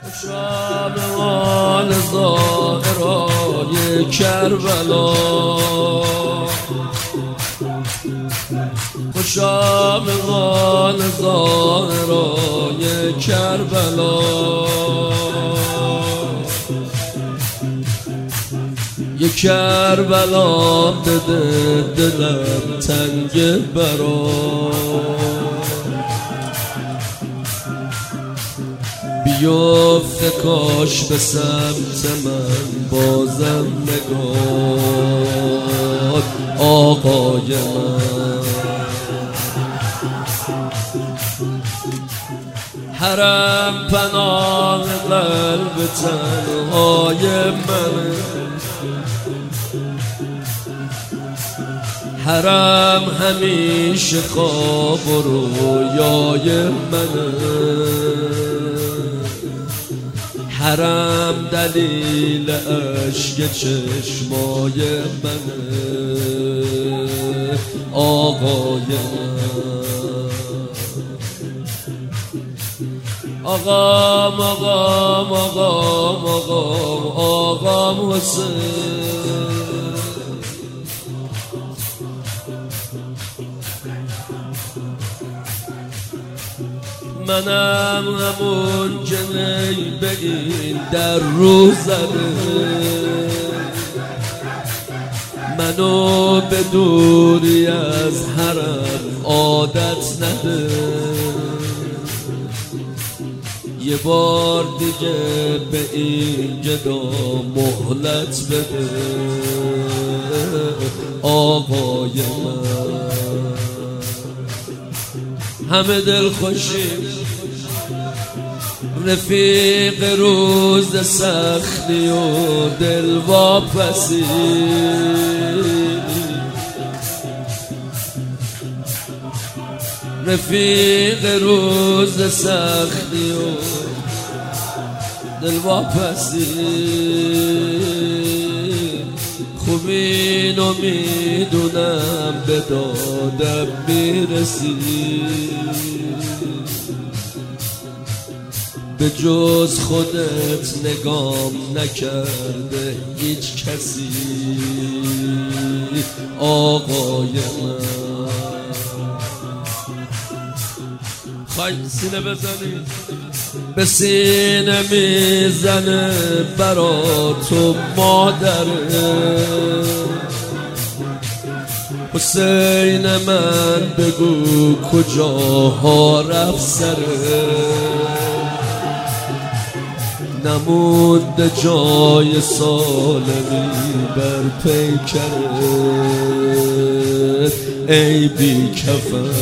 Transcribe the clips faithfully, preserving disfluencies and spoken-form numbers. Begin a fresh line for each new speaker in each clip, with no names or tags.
شامعان زائرای کربلا، شامعان زائرای کربلا، یه کربلا بده دلم تنگ برا، بیفته کاش به سمت من بازم نگاه آقای من. حرم پناه قلب تنهای من، حرم همیشه خواب و رویای من، حرم دلیل اشک چشمای من آقای من. آقام آقام آقام آقام آقام حسین، منم همون که نی به این در رو زده، منو به دوری از حرم عادت نده، یه بار دیگه به این گدا مهلت بده آقای من. همه دل خوشیم رفیق روز سختی و دل واپسی، رفیق روز سختی و دل واپسی، خوب اینو میدونم به دادم میرسی، به جز خودت نگام نکرده هیچ کسی آقای من. خواهی سینه بزنی به سینه میزنه برا تو مادره، حسین من بگو کجاها رفت سره، نمونده جای سالمی بر پیکرت ای بی کفن.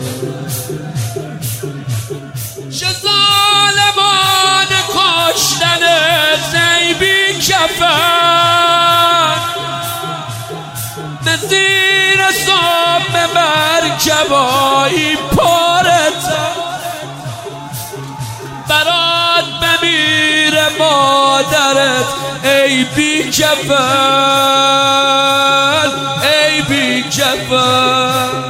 چه ظالمان کشتنت ای بی کفن، به زیر صبح مرکبایی پارت، برات بمیره مادرت ای بی کفن ای بی کفن.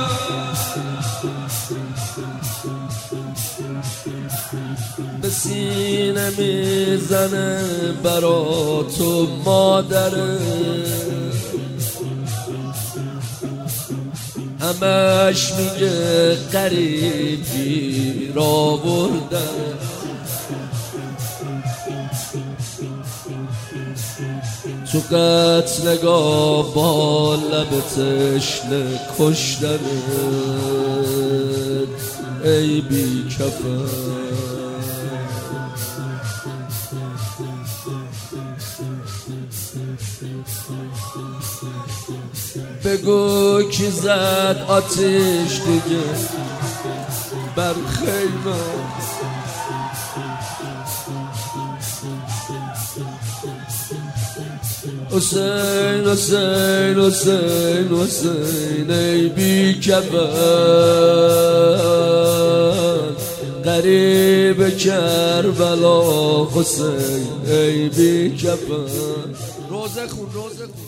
به سینه میزنه برا تو مادره، همش میگه غریبی را بردن، تو قتلگاه با لب تشنه کشتنت ای بی کفن. بگو کی زد آتش دیگه بر خیمه، حسین حسین حسین حسین ای بی کفن، غریب کربلا حسین ای بی کفن. روزه خون روزه خون.